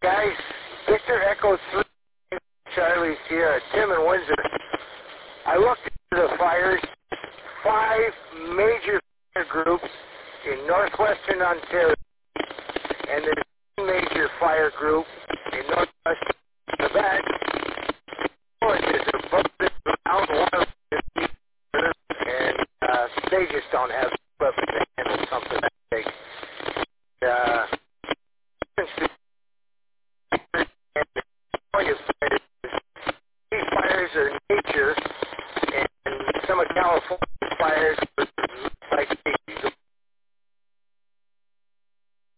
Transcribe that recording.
Guys, Victor Echo 3, Charlie Sierra, Tim in Windsor. I looked into the fires, 5 major fire groups in northwestern Ontario, and there's one major fire group in northwestern